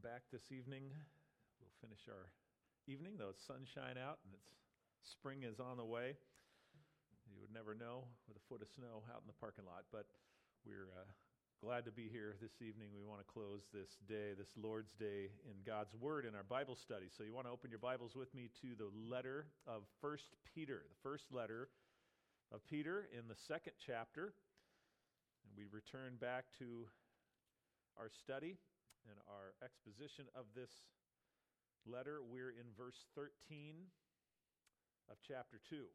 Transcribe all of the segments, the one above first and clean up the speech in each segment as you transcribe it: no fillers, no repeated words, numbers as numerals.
back this evening. We'll finish our evening, though it's sunshine out and spring is on the way. You would never know with a foot of snow out in the parking lot, but we're glad to be here this evening. We want to close this day, this Lord's Day, in God's Word in our Bible study. So you want to open your Bibles with me to the letter of 1 Peter, the first letter of Peter in the second chapter. And we return back to our study and our exposition of this letter. We're in verse 13 of chapter 2.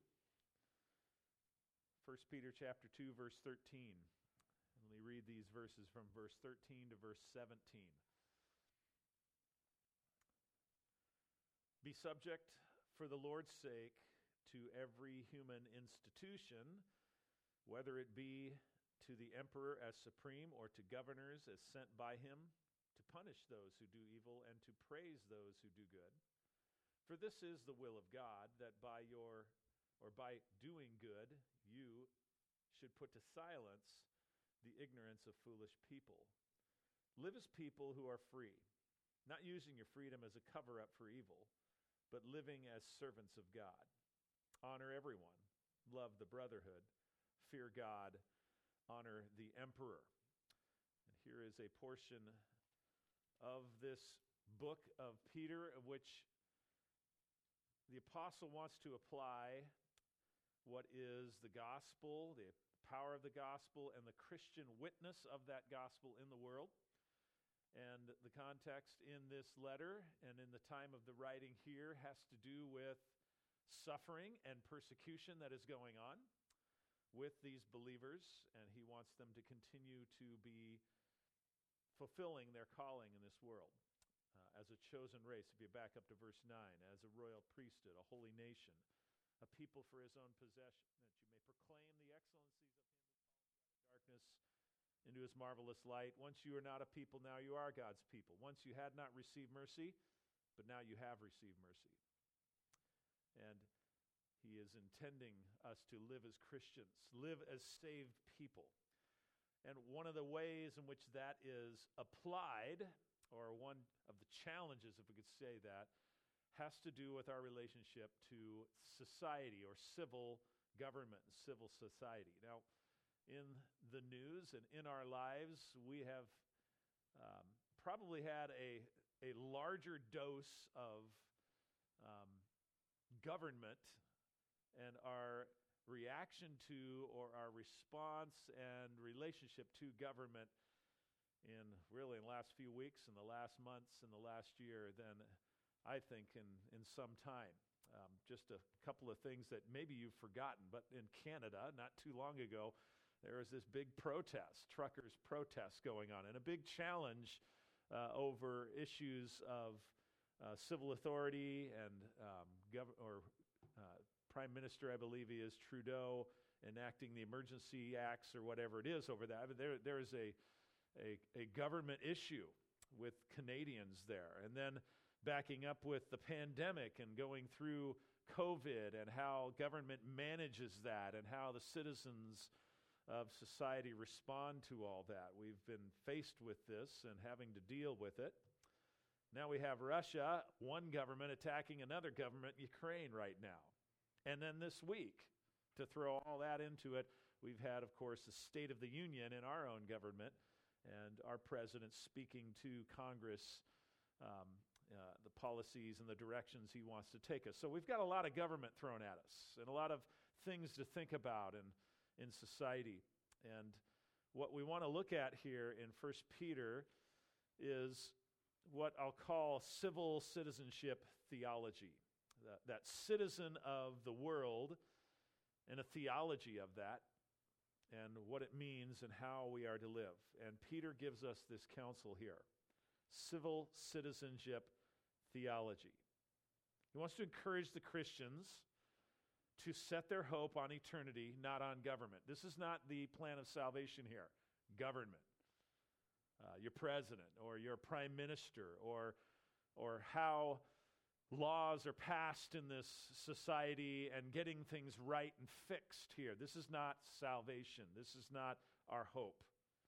1 Peter chapter 2, verse 13. And let me read these verses from verse 13 to verse 17. Be subject for the Lord's sake to every human institution, whether it be to the emperor as supreme or to governors as sent by him, to punish those who do evil and to praise those who do good. For this is the will of God, that by doing good you should put to silence the ignorance of foolish people. Live as people who are free, not using your freedom as a cover-up for evil, but living as servants of God. Honor everyone, love the brotherhood, fear God, honor the emperor. And here is a portion of this book of Peter, of which the apostle wants to apply what is the gospel, the power of the gospel, and the Christian witness of that gospel in the world. And the context in this letter and in the time of the writing here has to do with suffering and persecution that is going on with these believers, and he wants them to continue to be fulfilling their calling in this world as a chosen race. If you back up to verse 9, as a royal priesthood, a holy nation, a people for his own possession, that you may proclaim the excellencies of him who called you out of darkness into his marvelous light. Once you were not a people, now you are God's people. Once you had not received mercy, but now you have received mercy. And he is intending us to live as Christians, live as saved people. And one of the ways in which that is applied, or one of the challenges, if we could say that, has to do with our relationship to society or civil government, civil society. Now, in the news and in our lives, we have probably had a larger dose of government and our reaction to, or our response and relationship to government in the last few weeks, in the last months, in the last year, than I think in some time. Just a couple of things that maybe you've forgotten, but in Canada, not too long ago, there was this big protest, truckers' protest going on, and a big challenge over issues of civil authority and Prime Minister, I believe he is, Trudeau, enacting the emergency acts or whatever it is over that. There is a government issue with Canadians there. And then backing up with the pandemic and going through COVID and how government manages that and how the citizens of society respond to all that. We've been faced with this and having to deal with it. Now we have Russia, one government attacking another government, Ukraine right now. And then this week, to throw all that into it, we've had, of course, the State of the Union in our own government, and our president speaking to Congress, the policies and the directions he wants to take us. So we've got a lot of government thrown at us, and a lot of things to think about in society. And what we want to look at here in 1 Peter is what I'll call civil citizenship theology. That citizen of the world and a theology of that and what it means and how we are to live. And Peter gives us this counsel here, civil citizenship theology. He wants to encourage the Christians to set their hope on eternity, not on government. This is not the plan of salvation here, government. Your president or your prime minister or how laws are passed in this society and getting things right and fixed here. This is not salvation. This is not our hope.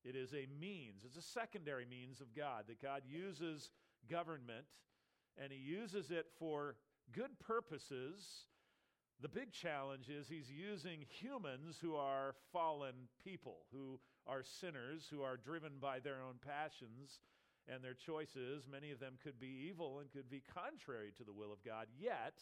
It is a means. It's a secondary means of God, that God uses government, and he uses it for good purposes. The big challenge is he's using humans who are fallen people, who are sinners, who are driven by their own passions and their choices. Many of them could be evil and could be contrary to the will of God, yet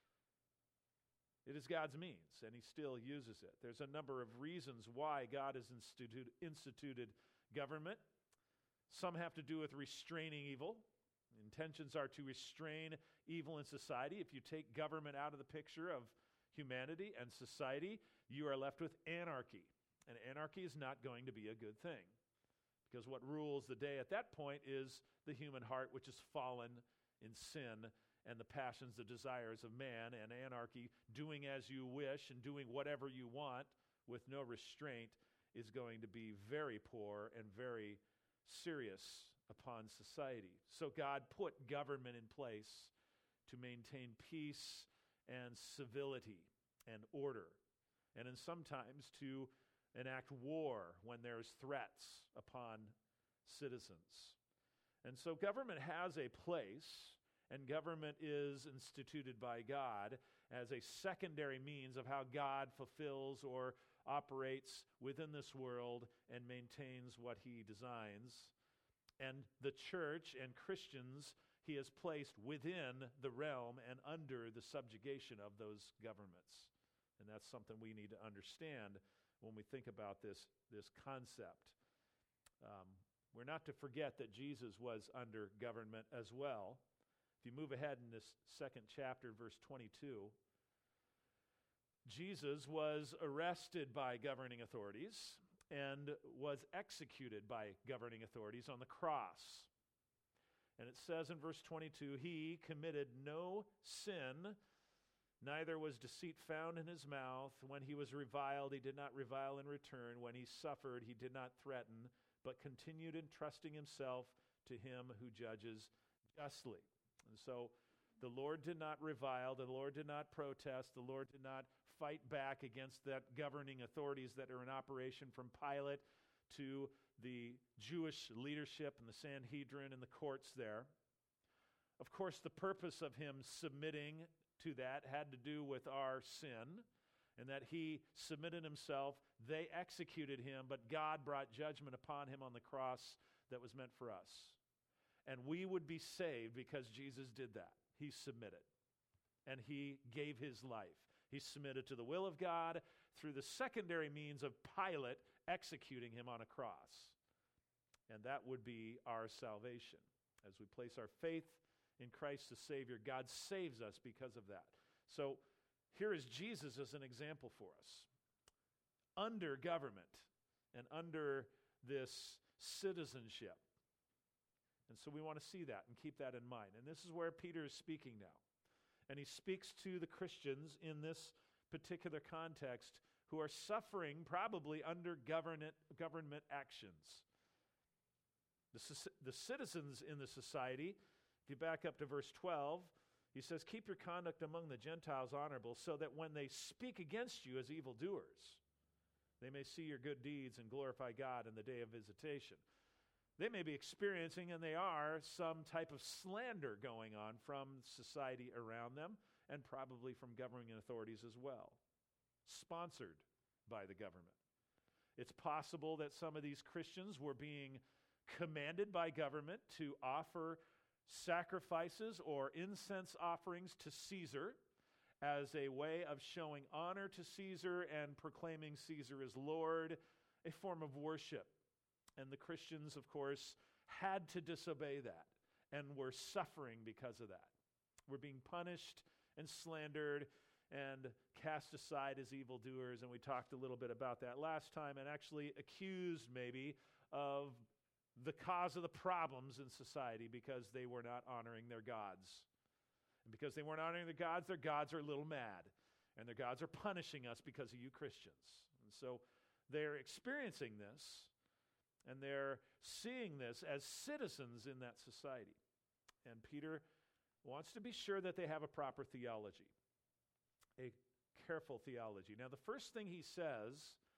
it is God's means, and he still uses it. There's a number of reasons why God has instituted government. Some have to do with restraining evil. Intentions are to restrain evil in society. If you take government out of the picture of humanity and society, you are left with anarchy. And anarchy is not going to be a good thing, because what rules the day at that point is the human heart, which is fallen in sin, and the passions, the desires of man, and anarchy, doing as you wish and doing whatever you want with no restraint, is going to be very poor and very serious upon society. So God put government in place to maintain peace and civility and order, and then sometimes to enact war when there's threats upon citizens. And so government has a place, and government is instituted by God as a secondary means of how God fulfills or operates within this world and maintains what he designs. And the church and Christians he has placed within the realm and under the subjugation of those governments. And that's something we need to understand when we think about this concept. We're not to forget that Jesus was under government as well. If you move ahead in this second chapter, verse 22, Jesus was arrested by governing authorities and was executed by governing authorities on the cross. And it says in verse 22, he committed no sin, neither was deceit found in his mouth. When he was reviled, he did not revile in return. When he suffered, he did not threaten, but continued entrusting himself to him who judges justly. And so the Lord did not revile, the Lord did not protest, the Lord did not fight back against that governing authorities that are in operation, from Pilate to the Jewish leadership and the Sanhedrin and the courts there. Of course, the purpose of him submitting to that had to do with our sin, and that he submitted himself. They executed him, but God brought judgment upon him on the cross that was meant for us. And we would be saved because Jesus did that. He submitted, and he gave his life. He submitted to the will of God through the secondary means of Pilate executing him on a cross. And that would be our salvation. As we place our faith in Christ the Savior, God saves us because of that. So here is Jesus as an example for us. Under government and under this citizenship. And so we want to see that and keep that in mind. And this is where Peter is speaking now. And he speaks to the Christians in this particular context who are suffering probably under government actions. The citizens in the society, if you back up to verse 12, he says, keep your conduct among the Gentiles honorable, so that when they speak against you as evildoers, they may see your good deeds and glorify God in the day of visitation. They may be experiencing, and they are, some type of slander going on from society around them, and probably from governing authorities as well, sponsored by the government. It's possible that some of these Christians were being commanded by government to offer sacrifices or incense offerings to Caesar as a way of showing honor to Caesar and proclaiming Caesar as Lord, a form of worship. And the Christians, of course, had to disobey that and were suffering because of that. We're being punished and slandered and cast aside as evildoers, and we talked a little bit about that last time, and actually accused maybe of the cause of the problems in society because they were not honoring their gods. And because they weren't honoring their gods are a little mad, and their gods are punishing us because of you Christians. And so they're experiencing this, and they're seeing this as citizens in that society. And Peter wants to be sure that they have a proper theology, a careful theology. Now, the first thing he says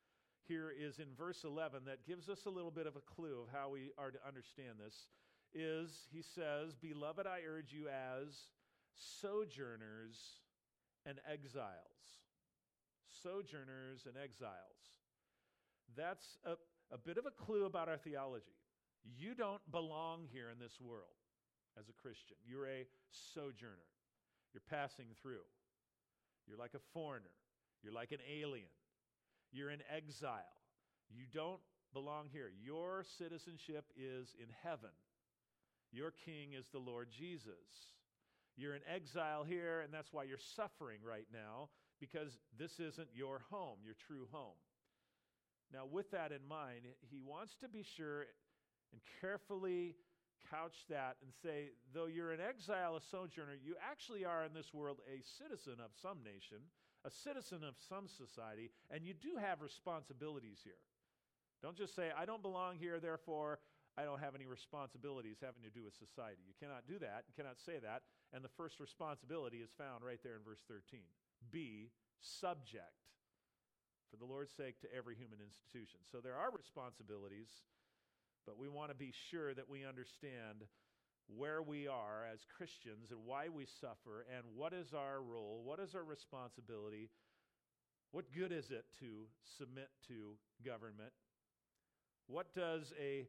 here is in verse 11 that gives us a little bit of a clue of how we are to understand this. He says, "Beloved, I urge you as sojourners and exiles." Sojourners and exiles. That's a bit of a clue about our theology. You don't belong here in this world as a Christian. You're a sojourner. You're passing through. You're like a foreigner. You're like an alien. You're in exile. You don't belong here. Your citizenship is in heaven. Your king is the Lord Jesus. You're in exile here, and that's why you're suffering right now, because this isn't your home, your true home. Now, with that in mind, he wants to be sure and carefully couch that and say, though you're an exile, a sojourner, you actually are in this world a citizen of some nation, a citizen of some society, and you do have responsibilities here. Don't just say, I don't belong here, therefore I don't have any responsibilities having to do with society. You cannot do that. You cannot say that. And the first responsibility is found right there in verse 13. Be subject, for the Lord's sake, to every human institution. So there are responsibilities, but we want to be sure that we understand where we are as Christians and why we suffer and what is our role, what is our responsibility, what good is it to submit to government, what does a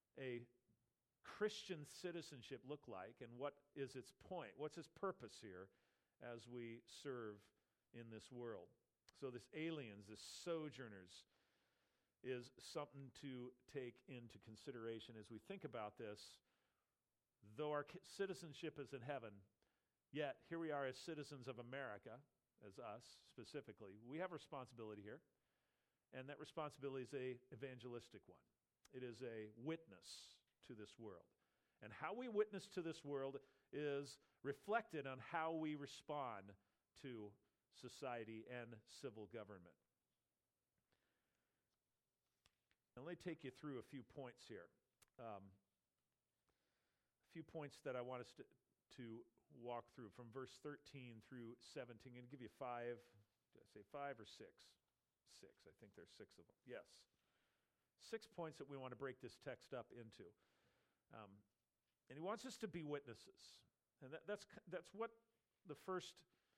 Christian citizenship look like, and what is its point? What's its purpose here as we serve in this world? So this aliens, this sojourners, is something to take into consideration as we think about this. Though our citizenship is in heaven, yet here we are as citizens of America, as us specifically. We have responsibility here, and that responsibility is an evangelistic one. It is a witness to this world. And how we witness to this world is reflected on how we respond to society and civil government. Now, let me take you through a few points here. A few points that I want us to walk through from verse 13 through 17. I'm going to give you 5. Did I say 5 or 6? 6. I think there's 6 of them. Yes. 6 points that we want to break this text up into. And he wants us to be witnesses. And that's what the first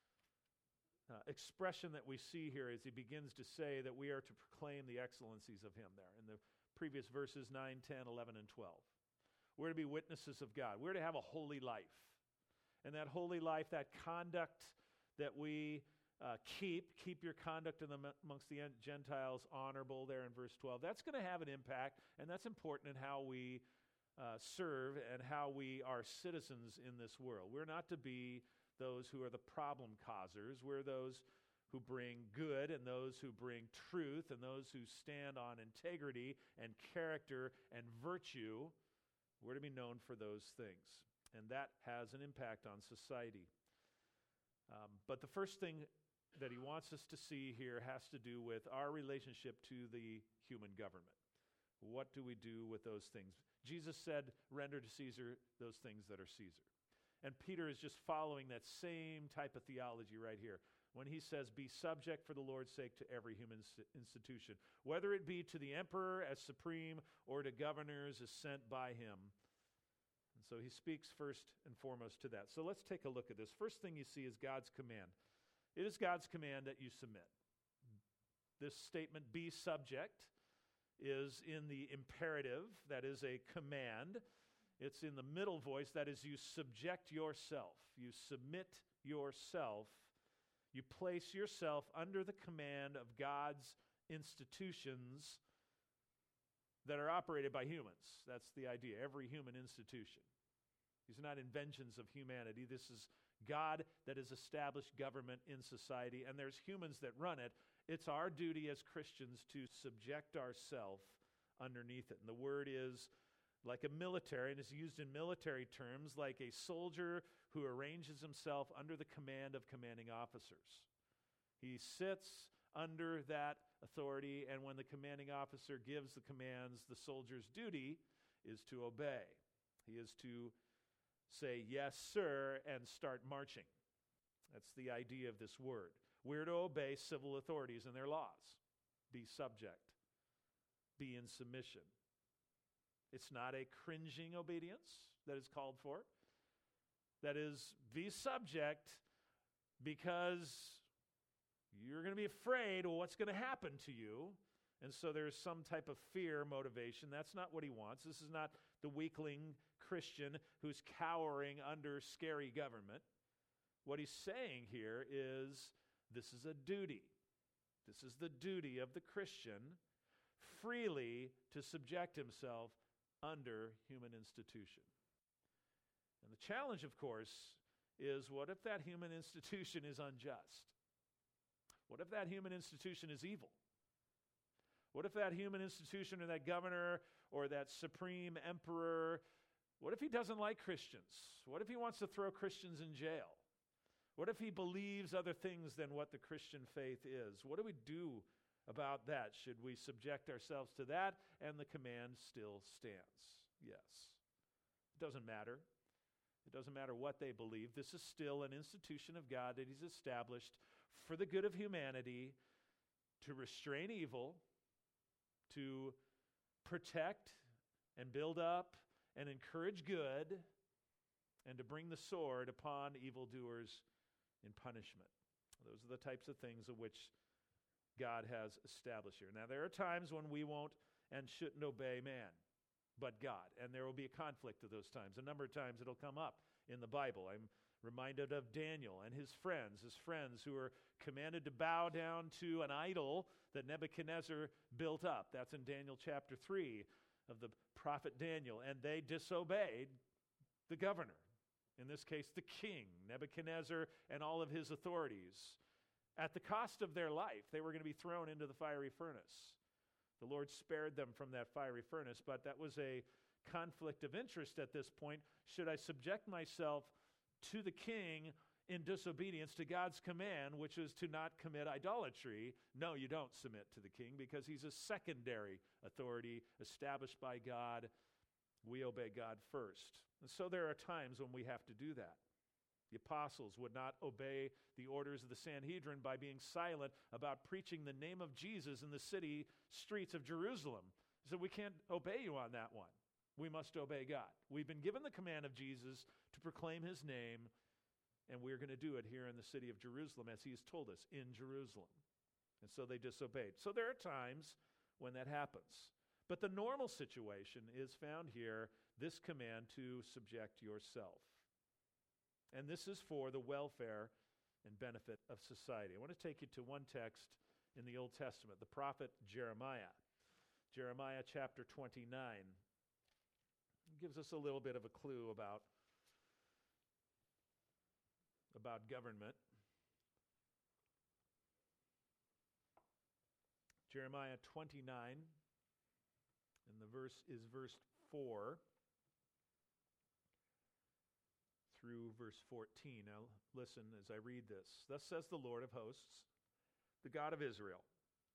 expression that we see here is he begins to say that we are to proclaim the excellencies of him there in the previous verses 9, 10, 11, and 12. We're to be witnesses of God. We're to have a holy life. And that holy life, that conduct that we keep your conduct amongst the Gentiles honorable there in verse 12, that's going to have an impact, and that's important in how we serve and how we are citizens in this world. We're not to be those who are the problem causers. We're those who bring good and those who bring truth and those who stand on integrity and character and virtue. We're to be known for those things, and that has an impact on society. But the first thing that he wants us to see here has to do with our relationship to the human government. What do we do with those things? Jesus said, render to Caesar those things that are Caesar. And Peter is just following that same type of theology right here when he says, be subject for the Lord's sake to every human institution, whether it be to the emperor as supreme or to governors as sent by him. And so he speaks first and foremost to that. So let's take a look at this. First thing you see is God's command. It is God's command that you submit. This statement, be subject, is in the imperative, that is a command. It's in the middle voice, that is you subject yourself. You submit yourself. You place yourself under the command of God's institutions that are operated by humans. That's the idea, every human institution. These are not inventions of humanity. This is God that has established government in society, and there's humans that run it. It's our duty as Christians to subject ourselves underneath it. And the word is like a military, and is used in military terms, like a soldier who arranges himself under the command of commanding officers. He sits under that authority, and when the commanding officer gives the commands, the soldier's duty is to obey. He is to say, yes, sir, and start marching. That's the idea of this word. We're to obey civil authorities and their laws. Be subject. be in submission. It's not a cringing obedience that is called for. That is, be subject because you're going to be afraid of what's going to happen to you. And so there's some type of fear motivation. That's not what he wants. This is not the weakling Christian who's cowering under scary government. What he's saying here is this is a duty. This is the duty of the Christian freely to subject himself under human institution. And the challenge, of course, is what if that human institution is unjust? What if that human institution is evil? What if that human institution or that governor or that supreme emperor, what if he doesn't like Christians? What if he wants to throw Christians in jail? What if he believes other things than what the Christian faith is? What do we do about that? Should we subject ourselves to that? And the command still stands. Yes. It doesn't matter. It doesn't matter what they believe. This is still an institution of God that he's established for the good of humanity, to restrain evil, to protect and build up and encourage good, and to bring the sword upon evildoers in punishment. Those are the types of things of which God has established here. Now, there are times when we won't and shouldn't obey man, but God. And there will be a conflict of those times. A number of times it'll come up in the Bible. I'm reminded of Daniel and his friends who were commanded to bow down to an idol that Nebuchadnezzar built up. That's in Daniel chapter 3 of the prophet Daniel. And they disobeyed the governor, in this case the king, Nebuchadnezzar, and all of his authorities. At the cost of their life, they were going to be thrown into the fiery furnace. The Lord spared them from that fiery furnace, but that was a conflict of interest at this point. Should I subject myself to the king in disobedience to God's command, which is to not commit idolatry? No, you don't submit to the king because he's a secondary authority established by God. We obey God first. And so there are times when we have to do that. The apostles would not obey the orders of the Sanhedrin by being silent about preaching the name of Jesus in the city streets of Jerusalem. So we can't obey you on that one. We must obey God. We've been given the command of Jesus to proclaim his name, and we're going to do it here in the city of Jerusalem as he has told us, in Jerusalem. And so they disobeyed. So there are times when that happens. But the normal situation is found here, this command to subject yourself. And this is for the welfare and benefit of society. I want to take you to one text in the Old Testament, the prophet Jeremiah. Jeremiah chapter 29 gives us a little bit of a clue about government. Jeremiah 29, and the verse is verse 4 through verse 14. Now listen as I read this. Thus says the Lord of hosts, the God of Israel,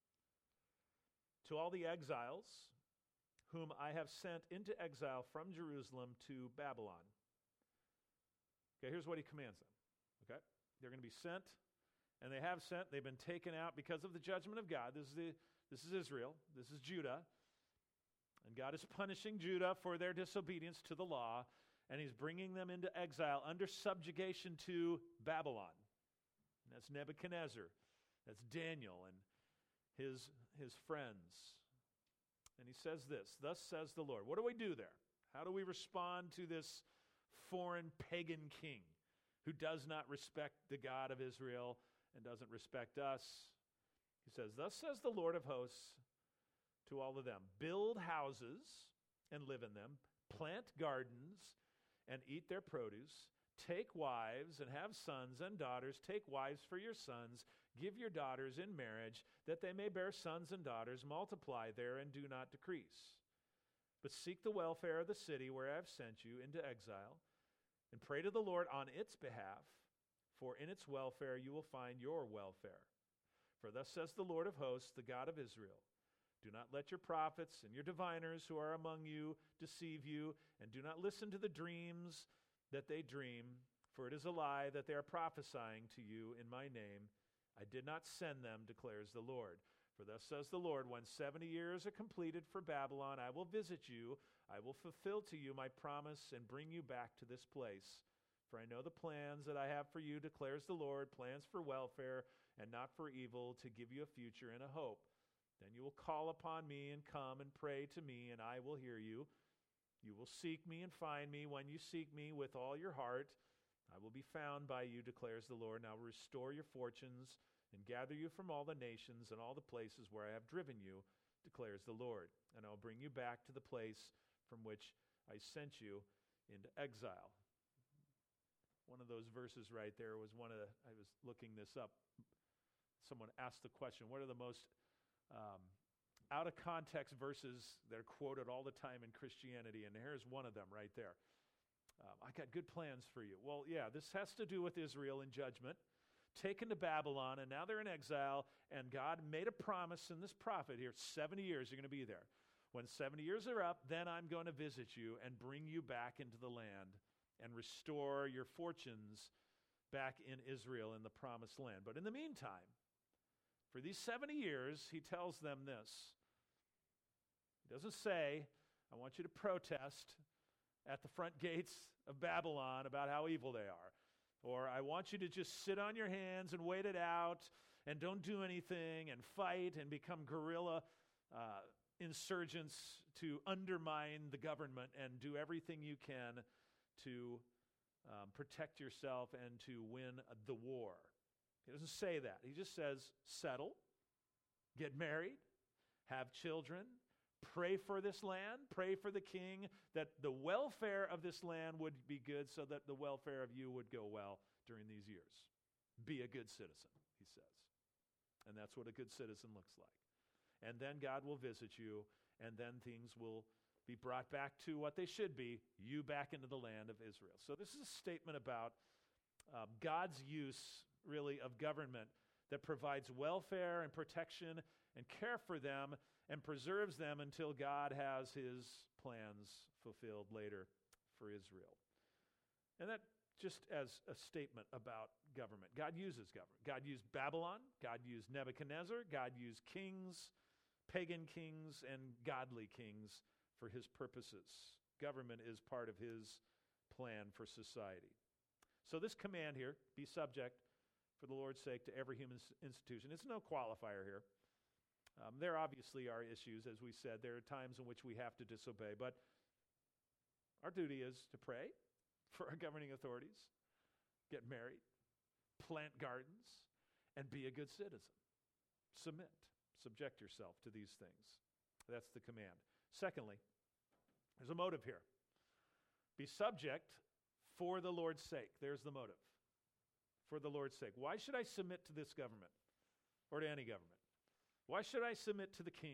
to all the exiles whom I have sent into exile from Jerusalem to Babylon. Okay, here's what he commands them. Okay, they're going to be sent, and they have sent. They've been taken out because of the judgment of God. This is Israel. This is Judah. And God is punishing Judah for their disobedience to the law, and he's bringing them into exile under subjugation to Babylon. And that's Nebuchadnezzar. That's Daniel and his friends. And he says this, thus says the Lord. What do we do there? How do we respond to this foreign pagan king who does not respect the God of Israel and doesn't respect us? He says, thus says the Lord of hosts to all of them, build houses and live in them, plant gardens and eat their produce, take wives and have sons and daughters, take wives for your sons, give your daughters in marriage, that they may bear sons and daughters, multiply there and do not decrease. But seek the welfare of the city where I have sent you into exile, and pray to the Lord on its behalf, for in its welfare you will find your welfare. For thus says the Lord of hosts, the God of Israel, do not let your prophets and your diviners who are among you deceive you, and do not listen to the dreams that they dream, for it is a lie that they are prophesying to you in my name. I did not send them, declares the Lord. For thus says the Lord, when 70 years are completed for Babylon, I will visit you. I will fulfill to you my promise and bring you back to this place. For I know the plans that I have for you, declares the Lord, plans for welfare and not for evil, to give you a future and a hope. Then you will call upon me and come and pray to me, and I will hear you. You will seek me and find me when you seek me with all your heart. I will be found by you, declares the Lord, and I will restore your fortunes and gather you from all the nations and all the places where I have driven you, declares the Lord. And I will bring you back to the place from which I sent you into exile. One of those verses right there was I was looking this up. Someone asked the question, what are the most out of context verses that are quoted all the time in Christianity? And here's one of them right there. I got good plans for you. Well, yeah, this has to do with Israel in judgment, taken to Babylon, and now they're in exile, and God made a promise in this prophet here, 70 years you're going to be there. When 70 years are up, then I'm going to visit you and bring you back into the land and restore your fortunes back in Israel in the promised land. But in the meantime, for these 70 years, he tells them this. He doesn't say, I want you to protest at the front gates of Babylon about how evil they are. Or I want you to just sit on your hands and wait it out and don't do anything and fight and become guerrilla insurgents to undermine the government and do everything you can to protect yourself and to win the war. He doesn't say that. He just says, settle, get married, have children, pray for this land, pray for the king, that the welfare of this land would be good so that the welfare of you would go well during these years. Be a good citizen, he says. And that's what a good citizen looks like. And then God will visit you, and then things will be brought back to what they should be, you back into the land of Israel. So this is a statement about God's use, really, of government that provides welfare and protection and care for them and preserves them until God has his plans fulfilled later for Israel. And that just as a statement about government. God uses government. God used Babylon. God used Nebuchadnezzar. God used kings, pagan kings, and godly kings for his purposes. Government is part of his plan for society. So this command here, be subject for the Lord's sake to every human institution. It's no qualifier here. There obviously are issues, as we said. There are times in which we have to disobey, but our duty is to pray for our governing authorities, get married, plant gardens, and be a good citizen. Submit, subject yourself to these things. That's the command. Secondly, there's a motive here. Be subject for the Lord's sake. There's the motive. For the Lord's sake. Why should I submit to this government or to any government? Why should I submit to the king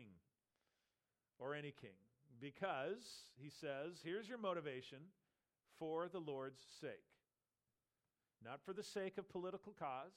or any king? Because, he says, here's your motivation, for the Lord's sake. Not for the sake of political cause,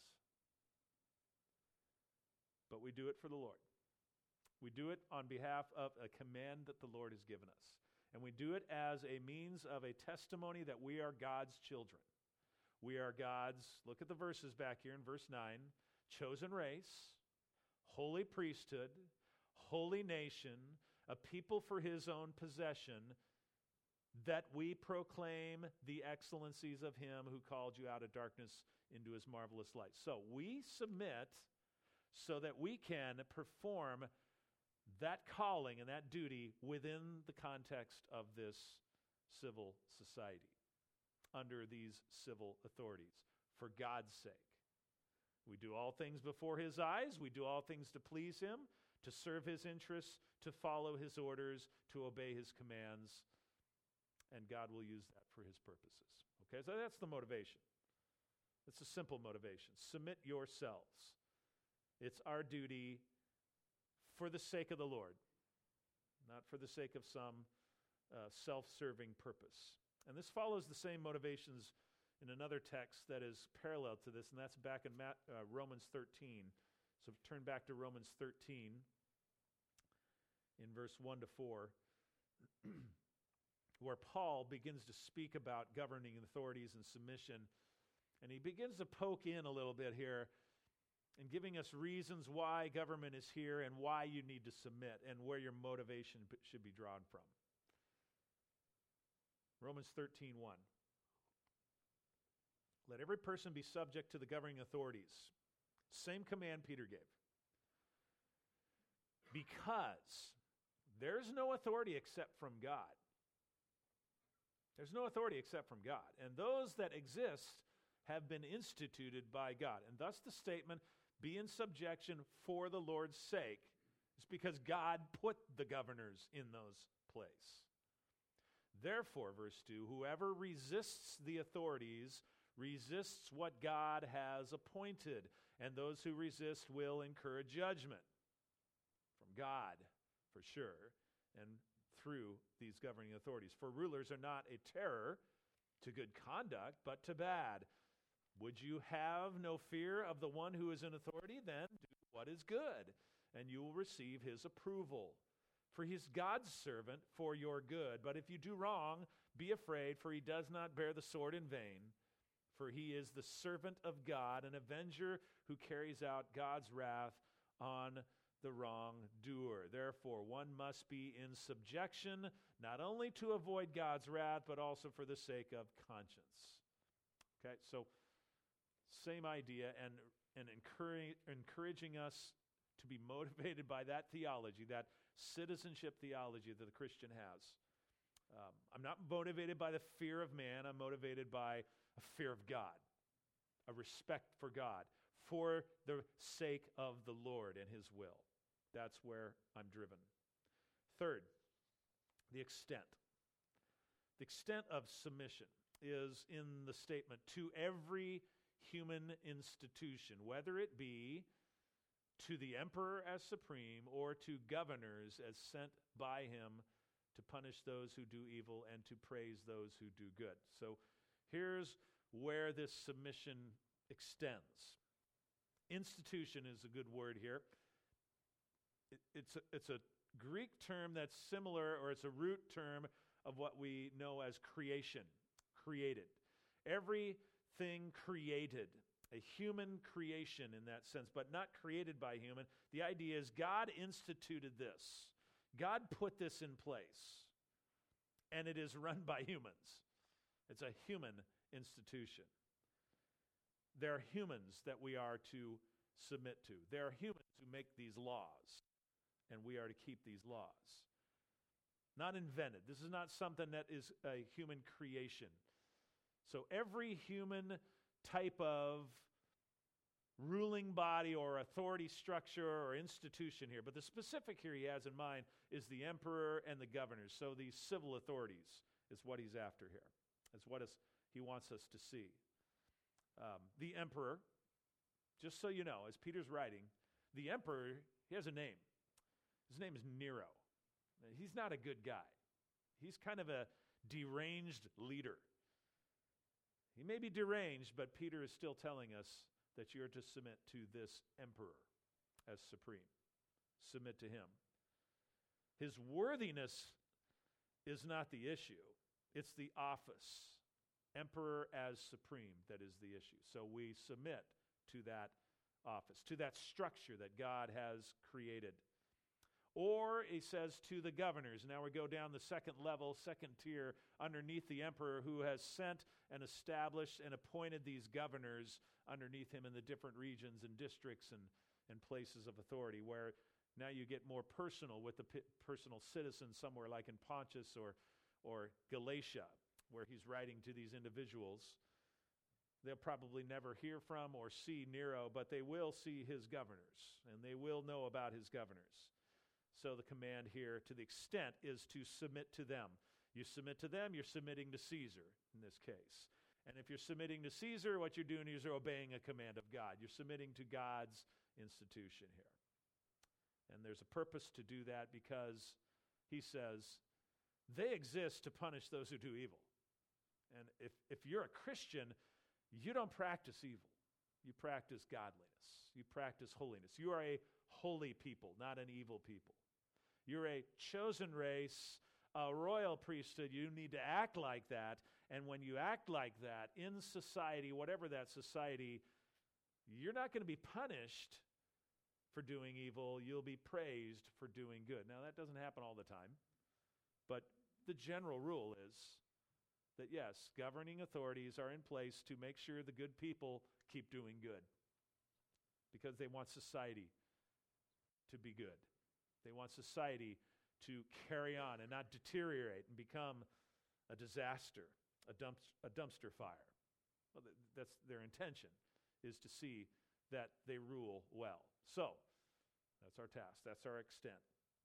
but we do it for the Lord. We do it on behalf of a command that the Lord has given us. And we do it as a means of a testimony that we are God's children. We are God's, look at the verses back here in verse 9, chosen race, holy priesthood, holy nation, a people for his own possession, that we proclaim the excellencies of him who called you out of darkness into his marvelous light. So we submit so that we can perform that calling and that duty within the context of this civil society, under these civil authorities, for God's sake. We do all things before his eyes. We do all things to please him, to serve his interests, to follow his orders, to obey his commands, and God will use that for his purposes. Okay, so that's the motivation. It's a simple motivation. Submit yourselves. It's our duty for the sake of the Lord, not for the sake of some self-serving purpose. And this follows the same motivations in another text that is parallel to this, and that's back in Romans 13. So turn back to Romans 13 in verse 1 to 4, where Paul begins to speak about governing authorities and submission. And he begins to poke in a little bit here and giving us reasons why government is here and why you need to submit and where your motivation should be drawn from. Romans 13:1. Let every person be subject to the governing authorities. Same command Peter gave. Because there's no authority except from God. There's no authority except from God. And those that exist have been instituted by God. And thus the statement, be in subjection for the Lord's sake, is because God put the governors in those places. Therefore, verse 2, whoever resists the authorities resists what God has appointed, and those who resist will incur judgment from God, for sure, and through these governing authorities. For rulers are not a terror to good conduct, but to bad. Would you have no fear of the one who is in authority? Then do what is good, and you will receive his approval. For he is God's servant for your good. But if you do wrong, be afraid, for he does not bear the sword in vain. For he is the servant of God, an avenger who carries out God's wrath on the wrongdoer. Therefore, one must be in subjection, not only to avoid God's wrath, but also for the sake of conscience. Okay, so same idea, and encouraging us to be motivated by that theology, that citizenship theology that the Christian has. I'm not motivated by the fear of man. I'm motivated by a fear of God, a respect for God, for the sake of the Lord and his will. That's where I'm driven. Third, the extent. The extent of submission is in the statement, to every human institution, whether it be to the emperor as supreme or to governors as sent by him to punish those who do evil and to praise those who do good. So here's where this submission extends. Institution is a good word here. It's a Greek term that's similar, or it's a root term of what we know as creation, created. Everything created, a human creation in that sense, but not created by human. The idea is God instituted this. God put this in place, and it is run by humans. It's a human institution. There are humans that we are to submit to. There are humans who make these laws, and we are to keep these laws. Not invented. This is not something that is a human creation. So every human type of ruling body or authority structure or institution here, but the specific here he has in mind is the emperor and the governors. So these civil authorities is what he's after here. It's what he wants us to see. The emperor, just so you know, as Peter's writing, the emperor, he has a name. His name is Nero. He's not a good guy. He's kind of a deranged leader. He may be deranged, but Peter is still telling us that you're to submit to this emperor as supreme. Submit to him. His worthiness is not the issue. It's the office, emperor as supreme, that is the issue. So we submit to that office, to that structure that God has created. Or, he says, to the governors. Now we go down the second level, second tier, underneath the emperor, who has sent and established and appointed these governors underneath him in the different regions and districts and places of authority, where now you get more personal with the personal citizen somewhere like in Pontus or Galatia, where he's writing to these individuals. They'll probably never hear from or see Nero, but they will see his governors, and they will know about his governors. So the command here, to the extent, is to submit to them. You submit to them, you're submitting to Caesar in this case. And if you're submitting to Caesar, what you're doing is you're obeying a command of God. You're submitting to God's institution here. And there's a purpose to do that, because he says they exist to punish those who do evil. And if you're a Christian, you don't practice evil. You practice godliness. You practice holiness. You are a holy people, not an evil people. You're a chosen race, a royal priesthood. You need to act like that. And when you act like that in society, whatever that society, you're not going to be punished for doing evil. You'll be praised for doing good. Now, that doesn't happen all the time, but the general rule is that, yes, governing authorities are in place to make sure the good people keep doing good because they want society to be good. They want society to carry on and not deteriorate and become a disaster, a dumpster fire. Well, that's their intention, is to see that they rule well. So, that's our task. That's our extent.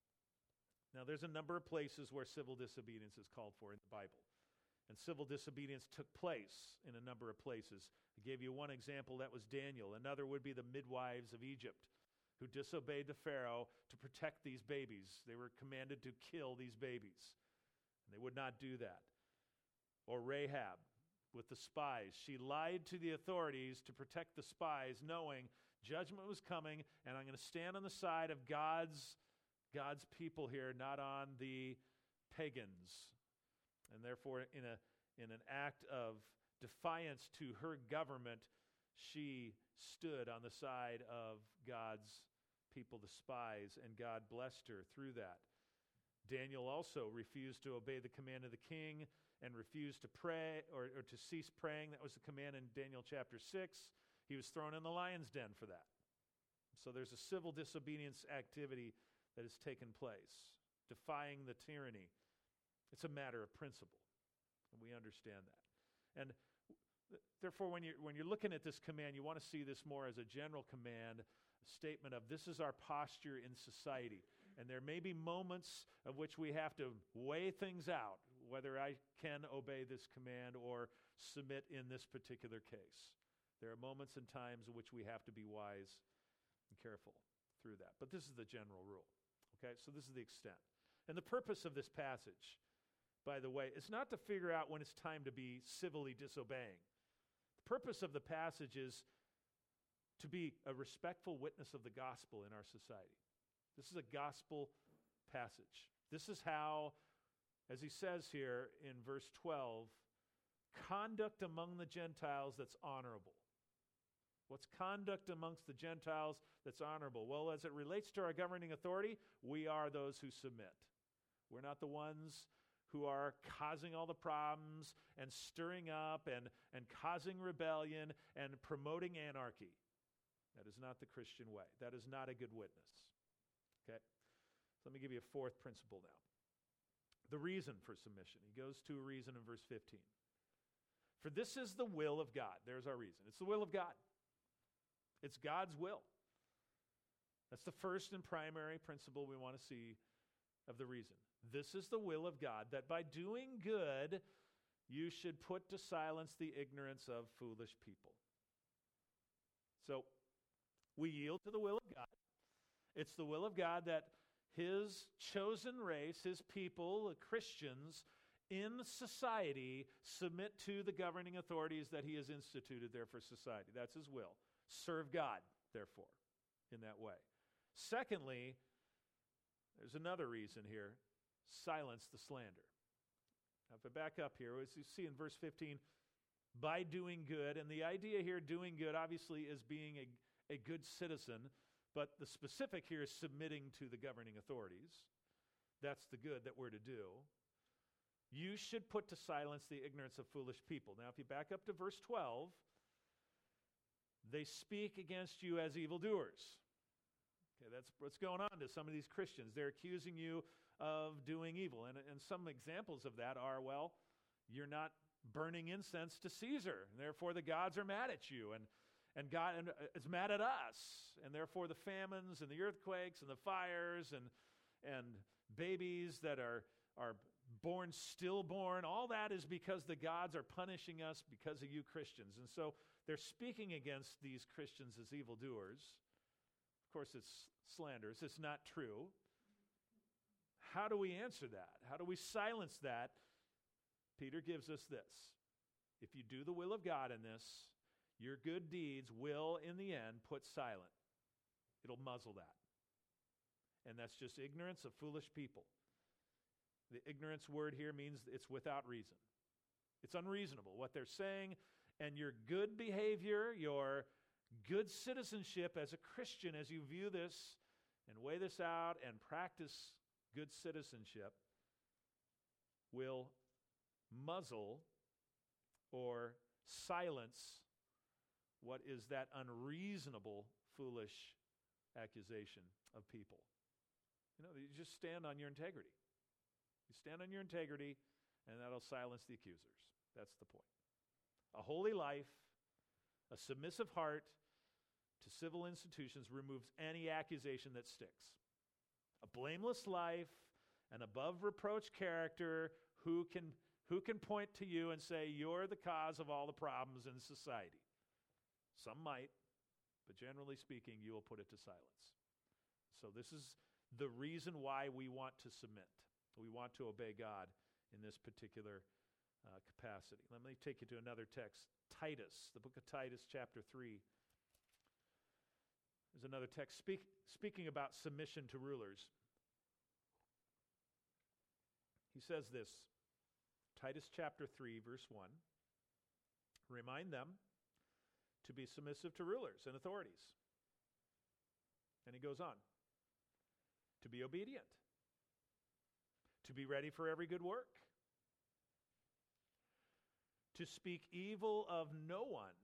Now, there's a number of places where civil disobedience is called for in the Bible. And civil disobedience took place in a number of places. I gave you one example, that was Daniel. Another would be the midwives of Egypt, who disobeyed the Pharaoh to protect these babies. They were commanded to kill these babies, and they would not do that. Or Rahab with the spies. She lied to the authorities to protect the spies, knowing judgment was coming, and I'm going to stand on the side of God's people here, not on the pagans. And therefore, in an act of defiance to her government, she stood on the side of God's people, the spies, and God blessed her through that. Daniel also refused to obey the command of the king and refused to pray or to cease praying. That was the command in Daniel chapter 6. He was thrown in the lion's den for that. So there's a civil disobedience activity that has taken place, defying the tyranny. It's a matter of principle, and we understand that. And therefore, when you're looking at this command, you want to see this more as a general command, a statement of this is our posture in society. And there may be moments of which we have to weigh things out, whether I can obey this command or submit in this particular case. There are moments and times in which we have to be wise and careful through that. But this is the general rule. Okay, so this is the extent. And the purpose of this passage, by the way, is not to figure out when it's time to be civilly disobeying. The purpose of the passage is to be a respectful witness of the gospel in our society. This is a gospel passage. This is how, as he says here in verse 12, conduct among the Gentiles that's honorable. What's conduct amongst the Gentiles that's honorable? Well, as it relates to our governing authority, we are those who submit. We're not the ones who are causing all the problems and stirring up and causing rebellion and promoting anarchy. That is not the Christian way. That is not a good witness. Okay? So let me give you a fourth principle now. The reason for submission. He goes to a reason in verse 15. For this is the will of God. There's our reason. It's the will of God. It's God's will. That's the first and primary principle we want to see of the reason. This is the will of God, that by doing good, you should put to silence the ignorance of foolish people. So, we yield to the will of God. It's the will of God that his chosen race, his people, the Christians in society, submit to the governing authorities that he has instituted there for society. That's his will. Serve God, therefore, in that way. Secondly, there's another reason here. Silence the slander. Now, if I back up here, as you see in verse 15, by doing good, and the idea here, doing good, obviously is being a good citizen, but the specific here is submitting to the governing authorities. That's the good that we're to do. You should put to silence the ignorance of foolish people. Now, if you back up to verse 12, they speak against you as evildoers. Okay, that's what's going on to some of these Christians. They're accusing you of doing evil. And some examples of that are, well, you're not burning incense to Caesar, and therefore the gods are mad at you, and God is mad at us, and therefore the famines and the earthquakes and the fires and babies that are born stillborn, all that is because the gods are punishing us because of you Christians. And so they're speaking against these Christians as evildoers. Of course, it's slanderous. It's not true. How do we answer that? How do we silence that? Peter gives us this. If you do the will of God in this, your good deeds will, in the end, put silent. It'll muzzle that. And that's just ignorance of foolish people. The ignorance word here means it's without reason. It's unreasonable what they're saying, and your good behavior, your Good citizenship as a Christian, as you view this and weigh this out and practice good citizenship, will muzzle or silence what is that unreasonable, foolish accusation of people. You just stand on your integrity. You stand on your integrity, and that'll silence the accusers. That's the point. A holy life, a submissive heart to civil institutions removes any accusation that sticks. A blameless life, an above reproach character who can point to you and say, you're the cause of all the problems in society. Some might, but generally speaking, you will put it to silence. So this is the reason why we want to submit. We want to obey God in this particular capacity. Let me take you to another text, Titus, the book of Titus, chapter 3. There's another text speaking about submission to rulers. He says this, Titus chapter 3, verse 1. Remind them to be submissive to rulers and authorities. And he goes on. To be obedient. To be ready for every good work. To speak evil of no one.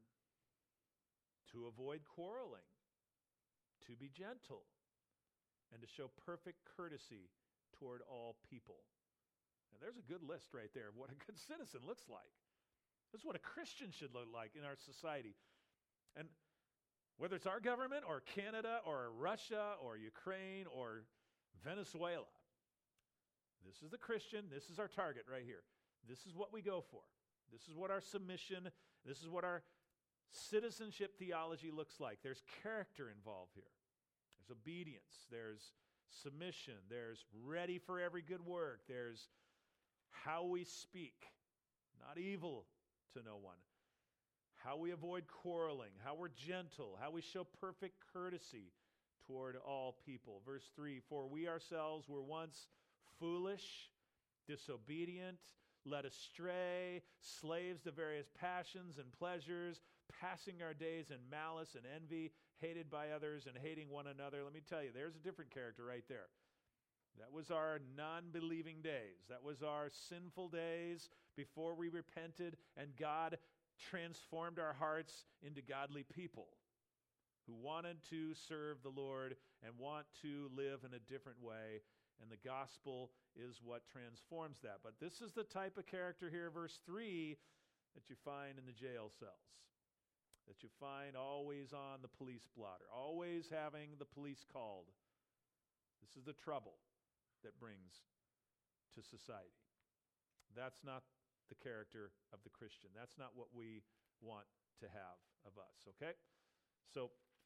To avoid quarreling. To be gentle. And to show perfect courtesy toward all people. Now there's a good list right there of what a good citizen looks like. This is what a Christian should look like in our society. And whether it's our government or Canada or Russia or Ukraine or Venezuela, this is the Christian, this is our target right here. This is what we go for. This is what our submission, this is what our citizenship theology looks like. There's character involved here. There's obedience, there's submission, there's ready for every good work, there's how we speak, not evil to no one, how we avoid quarreling, how we're gentle, how we show perfect courtesy toward all people. Verse 3, for we ourselves were once foolish, disobedient, led astray, slaves to various passions and pleasures, passing our days in malice and envy, hated by others and hating one another. Let me tell you, there's a different character right there. That was our non-believing days. That was our sinful days before we repented and God transformed our hearts into godly people who wanted to serve the Lord and want to live in a different way. And the gospel is what transforms that. But this is the type of character here, verse 3, that you find in the jail cells, that you find always on the police blotter, always having the police called. This is the trouble that brings to society. That's not the character of the Christian. That's not what we want to have of us, okay? So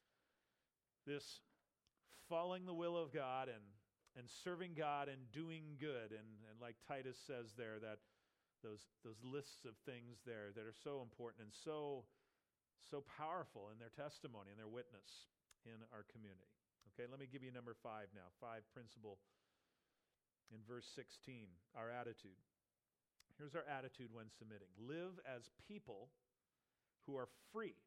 this following the will of God and serving God and doing good, and like Titus says there, that those lists of things there that are so important and so powerful in their testimony and their witness in our community. Okay, let me give you number 5 now. 5 principle in verse 16, our attitude. Here's our attitude when submitting. Live as people who are free.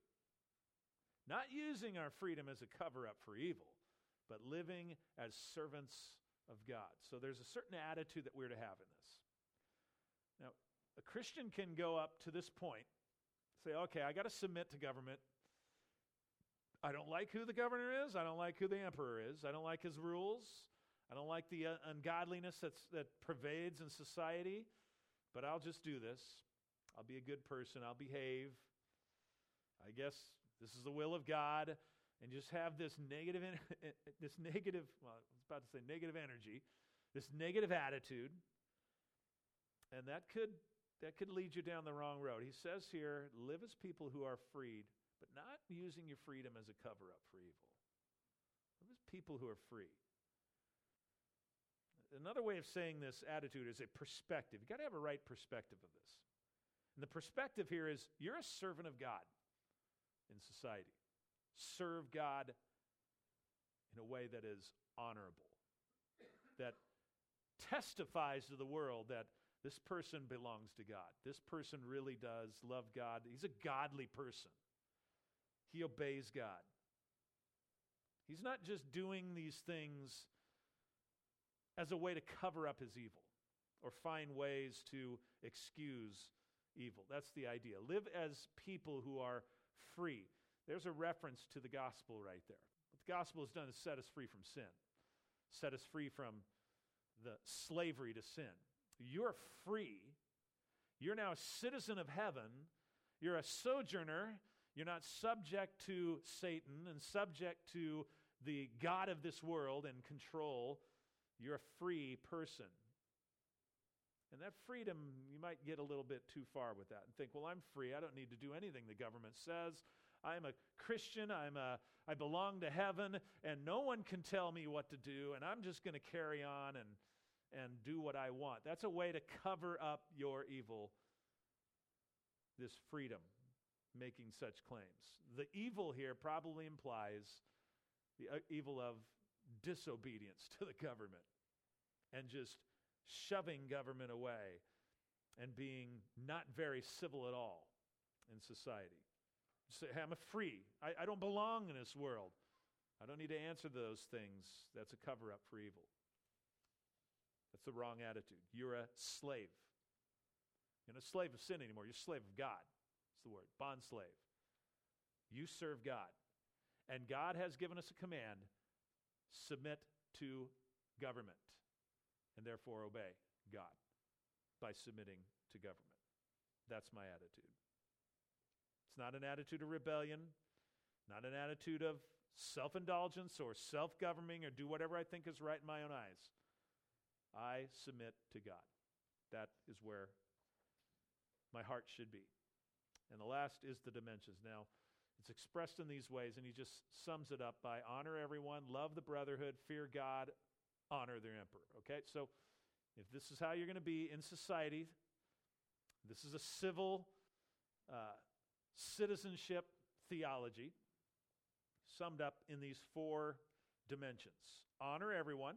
Not using our freedom as a cover-up for evil, but living as servants of God. So there's a certain attitude that we're to have in this. Now, a Christian can go up to this point, say, okay, I got to submit to government. I don't like who the governor is. I don't like who the emperor is. I don't like his rules. I don't like the ungodliness that pervades in society. But I'll just do this. I'll be a good person. I'll behave. I guess this is the will of God. And just have this negative, well, I was about to say negative energy, this negative attitude. And that could lead you down the wrong road. He says here, live as people who are freed, but not using your freedom as a cover-up for evil. Live as people who are free. Another way of saying this attitude is a perspective. You've got to have a right perspective of this. And the perspective here is you're a servant of God in society. Serve God in a way that is honorable, that testifies to the world that this person belongs to God. This person really does love God. He's a godly person. he obeys God. He's not just doing these things as a way to cover up his evil or find ways to excuse evil. That's the idea. Live as people who are free. There's a reference to the gospel right there. What the gospel has done is set us free from sin, set us free from the slavery to sin. You're free. You're now a citizen of heaven. You're a sojourner. You're not subject to Satan and subject to the god of this world and control. You're a free person. And that freedom, you might get a little bit too far with that and think, well, I'm free. I don't need to do anything the government says. I'm a Christian. I belong to heaven, and no one can tell me what to do, and I'm just going to carry on and do what I want. That's a way to cover up your evil, this freedom, making such claims. The evil here probably implies the evil of disobedience to the government and just shoving government away and being not very civil at all in society. Say, hey, I'm free. I don't belong in this world. I don't need to answer those things. That's a cover-up for evil. That's the wrong attitude. You're a slave. You're not a slave of sin anymore. You're a slave of God. That's the word. Bond slave. You serve God. And God has given us a command: submit to government, and therefore obey God by submitting to government. That's my attitude. It's not an attitude of rebellion, not an attitude of self-indulgence or self-governing or do whatever I think is right in my own eyes. I submit to God. That is where my heart should be. And the last is the dimensions. Now, it's expressed in these ways, and he just sums it up by honor everyone, love the brotherhood, fear God, honor their emperor. Okay, so if this is how you're going to be in society, this is a civil citizenship theology summed up in these 4 dimensions. Honor everyone.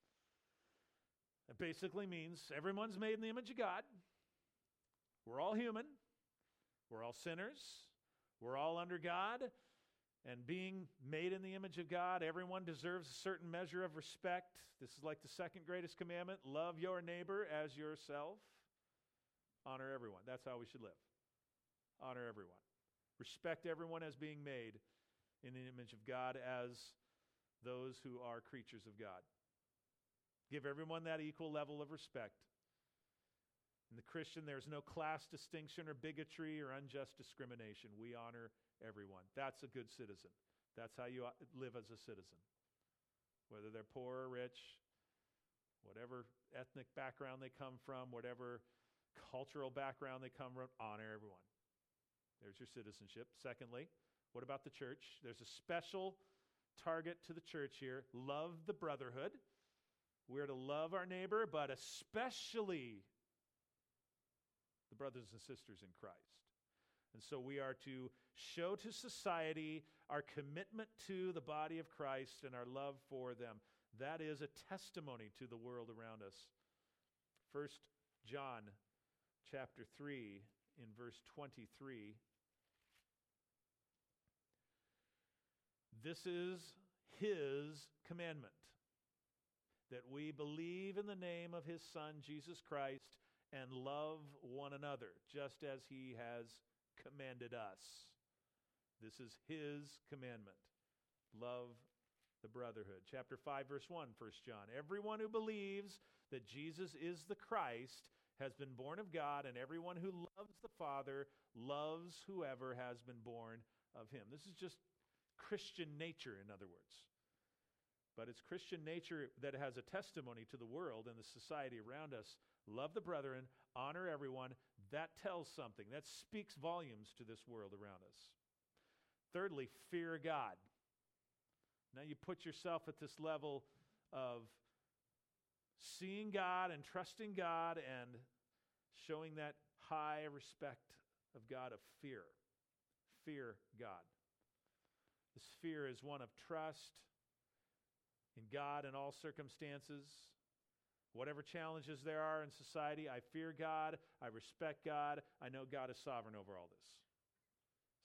It basically means everyone's made in the image of God. We're all human. We're all sinners. We're all under God. And being made in the image of God, everyone deserves a certain measure of respect. This is like the second greatest commandment. Love your neighbor as yourself. Honor everyone. That's how we should live. Honor everyone. Respect everyone as being made in the image of God as those who are creatures of God. Give everyone that equal level of respect. In the Christian, there's no class distinction or bigotry or unjust discrimination. We honor everyone. That's a good citizen. That's how you live as a citizen. Whether they're poor or rich, whatever ethnic background they come from, whatever cultural background they come from, honor everyone. There's your citizenship. Secondly, what about the church? There's a special target to the church here. Love the brotherhood. We're to love our neighbor, but especially the brothers and sisters in Christ. And so we are to show to society our commitment to the body of Christ and our love for them. That is a testimony to the world around us. 1 John chapter 3 in verse 23. This is his commandment, that we believe in the name of his Son, Jesus Christ, and love one another, just as he has commanded us. This is his commandment. Love the brotherhood. Chapter 5, verse 1, 1 John. Everyone who believes that Jesus is the Christ has been born of God, and everyone who loves the Father loves whoever has been born of him. This is just Christian nature, in other words. But it's Christian nature that has a testimony to the world and the society around us. Love the brethren, honor everyone. That tells something. That speaks volumes to this world around us. Thirdly, fear God. Now you put yourself at this level of seeing God and trusting God and showing that high respect of God, of fear. Fear God. This fear is one of trust in God in all circumstances. Whatever challenges there are in society, I fear God, I respect God, I know God is sovereign over all this.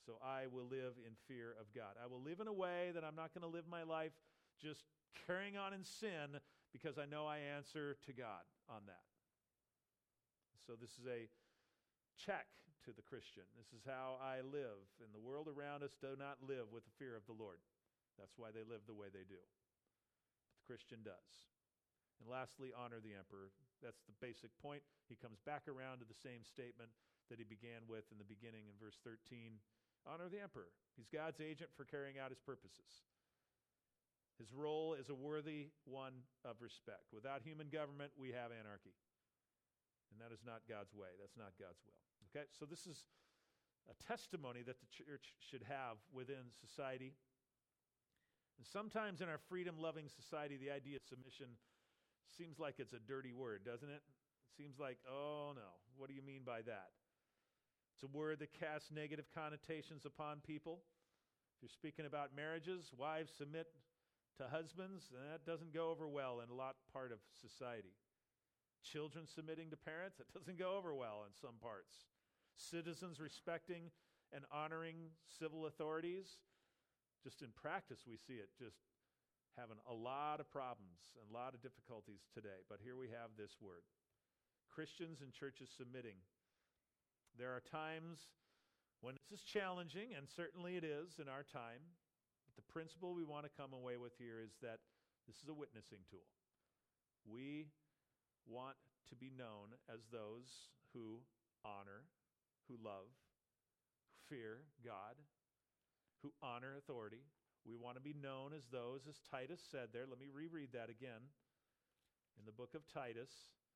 So I will live in fear of God. I will live in a way that I'm not going to live my life just carrying on in sin because I know I answer to God on that. So this is a check to the Christian. This is how I live. And the world around us do not live with the fear of the Lord. That's why they live the way they do. But the Christian does. And lastly, honor the emperor. That's the basic point. He comes back around to the same statement that he began with in the beginning in verse 13. Honor the emperor. He's God's agent for carrying out his purposes. His role is a worthy one of respect. Without human government, we have anarchy. And that is not God's way. That's not God's will. Okay, so this is a testimony that the church should have within society. And sometimes in our freedom-loving society, the idea of submission seems like it's a dirty word, doesn't it? It seems like, oh no, what do you mean by that? It's a word that casts negative connotations upon people. If you're speaking about marriages, wives submit to husbands, and that doesn't go over well in a part of society. Children submitting to parents, that doesn't go over well in some parts. Citizens respecting and honoring civil authorities, just in practice we see it just having a lot of problems and a lot of difficulties today. But here we have this word. Christians and churches submitting. There are times when this is challenging, and certainly it is in our time. But the principle we want to come away with here is that this is a witnessing tool. We want to be known as those who honor, who love, who fear God, who honor authority. We want to be known as those, as Titus said there. Let me reread that again in the book of Titus.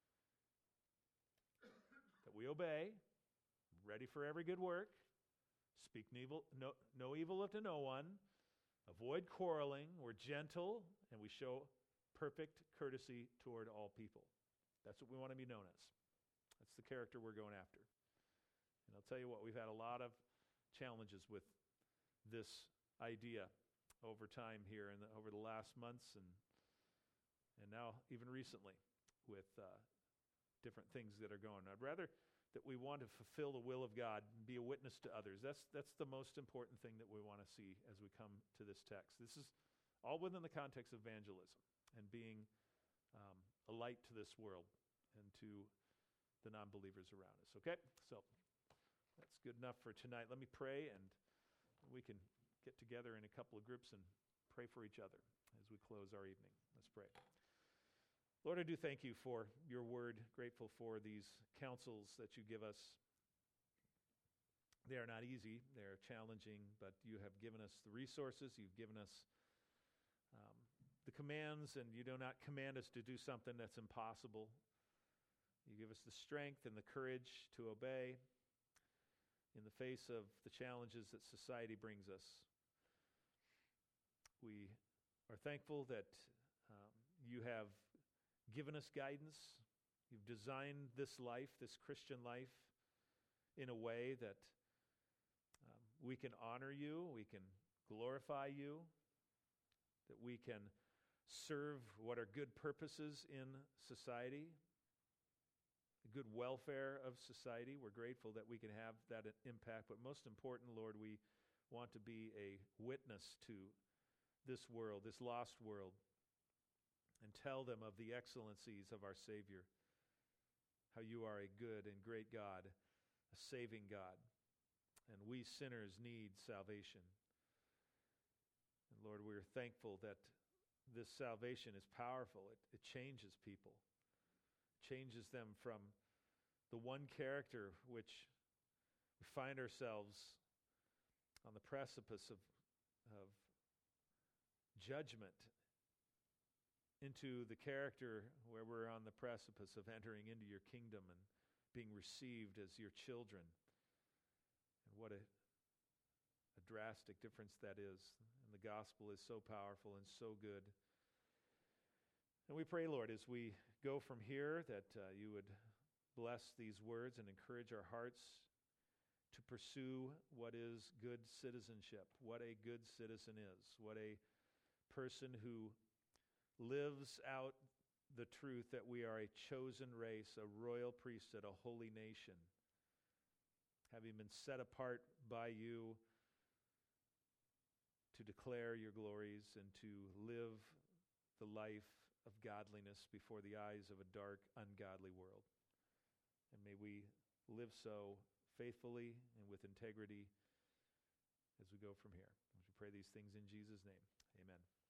That we obey, ready for every good work, speak no evil to no one, avoid quarreling, we're gentle, and we show perfect courtesy toward all people. That's what we want to be known as. That's the character we're going after. And I'll tell you what, we've had a lot of challenges with this idea over time here and over the last months and now even recently with different things that are going on. I'd rather that we want to fulfill the will of God and be a witness to others. That's the most important thing that we want to see as we come to this text. This is all within the context of evangelism and being a light to this world and to the non-believers around us. Okay? So that's good enough for tonight. Let me pray, and we can get together in a couple of groups and pray for each other as we close our evening. Let's pray. Lord, I do thank you for your word. Grateful for these counsels that you give us. They are not easy. They are challenging, but you have given us the resources. You've given us the commands, and you do not command us to do something that's impossible. You give us the strength and the courage to obey in the face of the challenges that society brings us. We are thankful that you have given us guidance. You've designed this life, this Christian life, in a way that we can honor you, we can glorify you, that we can serve what are good purposes in society, the good welfare of society. We're grateful that we can have that impact. But most important, Lord, we want to be a witness to this world, this lost world, and tell them of the excellencies of our Savior, how you are a good and great God, a saving God, and we sinners need salvation. And Lord, we're thankful that this salvation is powerful. It changes people, changes them from the one character which we find ourselves on the precipice of judgment into the character where we're on the precipice of entering into your kingdom and being received as your children. And what a drastic difference that is. And the gospel is so powerful and so good. And we pray, Lord, as we go from here, that you would bless these words and encourage our hearts to pursue what is good citizenship, what a good citizen is, what a person who lives out the truth that we are a chosen race, a royal priesthood, a holy nation, having been set apart by you to declare your glories and to live the life of godliness before the eyes of a dark, ungodly world. And may we live so faithfully and with integrity as we go from here. We pray these things in Jesus' name. Amen.